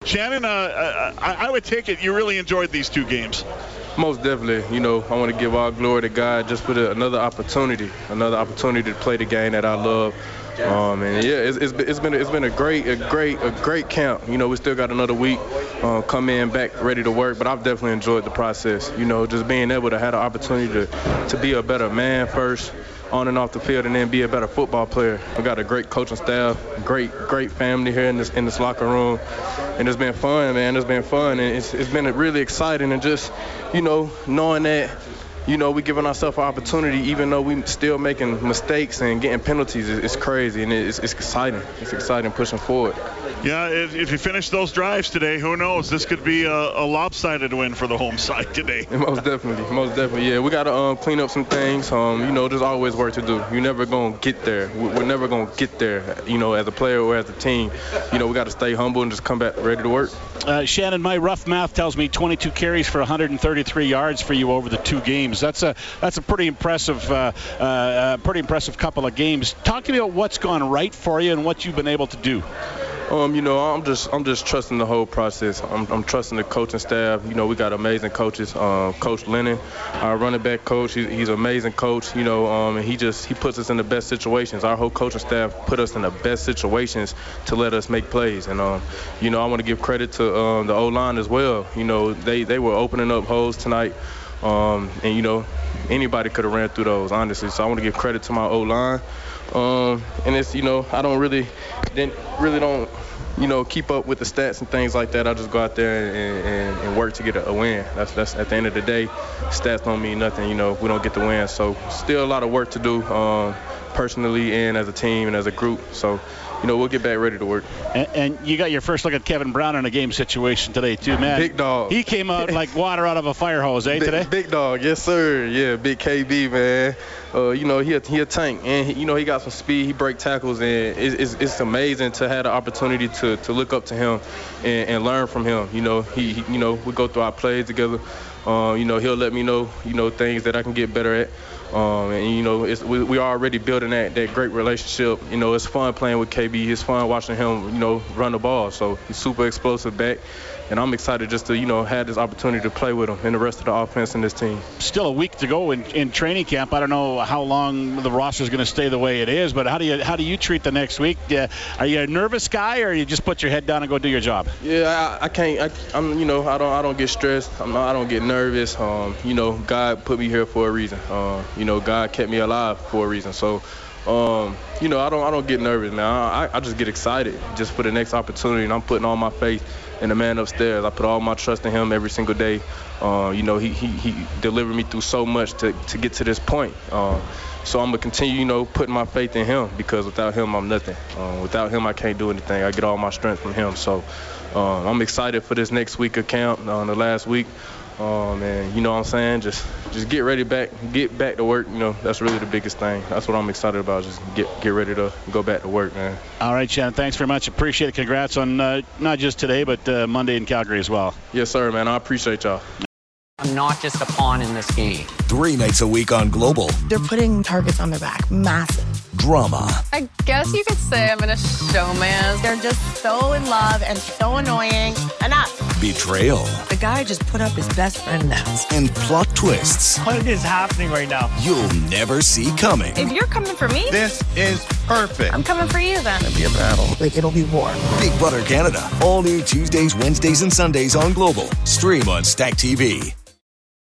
Shannon, I would take it you really enjoyed these two games. Most definitely. I want to give all glory to God just for another opportunity to play the game that I love. And yeah, it's been a great camp. We still got another week. Come in back ready to work, but I've definitely enjoyed the process. Just being able to have the opportunity to be a better man first, on and off the field, and then be a better football player. We got a great coaching staff, great family here in this locker room, and it's been fun, man. It's been fun, and it's been really exciting, and just knowing that. We giving ourselves an opportunity, even though we still making mistakes and getting penalties. It's crazy, and it's exciting. It's exciting pushing forward. Yeah, if you finish those drives today, who knows? This could be a lopsided win for the home side today. Most definitely. Yeah, we got to clean up some things. There's always work to do. You're never going to get there. We're never going to get there, as a player or as a team. We got to stay humble and just come back ready to work. Shannon, my rough math tells me 22 carries for 133 yards for you over the two games. That's a pretty impressive couple of games. Talk to me about what's gone right for you and what you've been able to do. I'm just trusting the whole process. I'm trusting the coaching staff. We got amazing coaches. Coach Lennon, our running back coach, he's an amazing coach. And he puts us in the best situations. Our whole coaching staff put us in the best situations to let us make plays. And I want to give credit to the O-line as well. They were opening up holes tonight. And anybody could have ran through those, honestly. So I want to give credit to my O-line. And it's, I don't really keep up with the stats and things like that. I just go out there and work to get a win. That's at the end of the day, stats don't mean nothing. We don't get the win. So still a lot of work to do personally and as a team and as a group. So, we'll get back ready to work. And you got your first look at Kevin Brown in a game situation today, too, man. Big dog. He came out like water out of a fire hose, today? Big dog, yes, sir. Yeah, big KB, man. He a tank, and he got some speed. He break tackles, and it's amazing to have the opportunity to look up to him and learn from him. We go through our plays together. He'll let me know, things that I can get better at. We're already building that great relationship. It's fun playing with KB. It's fun watching him, run the ball. So he's super explosive back. And I'm excited just to, have this opportunity to play with him and the rest of the offense in this team. Still a week to go in training camp. I don't know how long the roster is going to stay the way it is, but how do you treat the next week? Are you a nervous guy, or you just put your head down and go do your job? Yeah, I can't. I don't get stressed. I don't get nervous. God put me here for a reason. God kept me alive for a reason. So. I don't get nervous, man. I just get excited just for the next opportunity, and I'm putting all my faith in the man upstairs. I put all my trust in him every single day. He delivered me through so much to get to this point. So I'm going to continue, putting my faith in him, because without him, I'm nothing. Without him, I can't do anything. I get all my strength from him. So I'm excited for this next week of camp, the last week. And you know what I'm saying? Just get back to work. That's really the biggest thing. That's what I'm excited about. Just get ready to go back to work, man. All right, Shannon. Thanks very much. Appreciate it. Congrats on not just today, but Monday in Calgary as well. Yes, sir, man. I appreciate y'all. I'm not just a pawn in this game. 3 nights a week on Global. They're putting targets on their back. Massive. Drama. I guess you could say I'm in a showman. They're just so in love and so annoying. Enough. Betrayal. The guy just put up his best friend now. And plot twists. What is happening right now? You'll never see coming. If you're coming for me, this is perfect. I'm coming for you then. It'll be a battle. It'll be war. Big Brother Canada. All new Tuesdays, Wednesdays, and Sundays on Global. Stream on Stack TV.